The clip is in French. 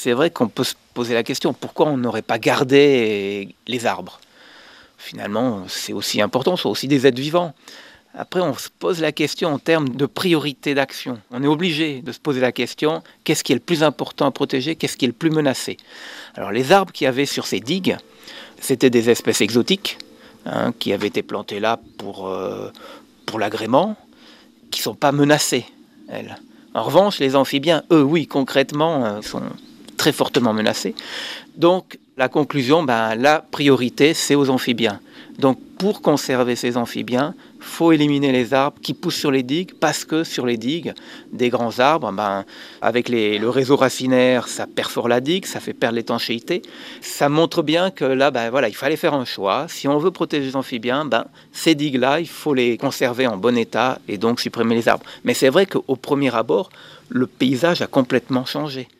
c'est vrai qu'on peut se poser la question, pourquoi on n'aurait pas gardé les arbres? Finalement, c'est aussi important, ce sont aussi des êtres vivants. Après, on se pose la question en termes de priorité d'action. On est obligé de se poser la question, qu'est-ce qui est le plus important à protéger, qu'est-ce qui est le plus menacé? Alors les arbres qu'il y avait sur ces digues, c'était des espèces exotiques, hein, qui avaient été plantées là pour l'agrément, qui ne sont pas menacées, elles. En revanche, les amphibiens, eux, oui, concrètement, sont très fortement menacés. Donc, la conclusion, la priorité, c'est aux amphibiens. Donc, pour conserver ces amphibiens, il faut éliminer les arbres qui poussent sur les digues, parce que sur les digues, des grands arbres, avec le réseau racinaire, ça perfore la digue, ça fait perdre l'étanchéité. Ça montre bien que là, il fallait faire un choix. Si on veut protéger les amphibiens, ces digues-là, il faut les conserver en bon état et donc supprimer les arbres. Mais c'est vrai qu'au premier abord, le paysage a complètement changé.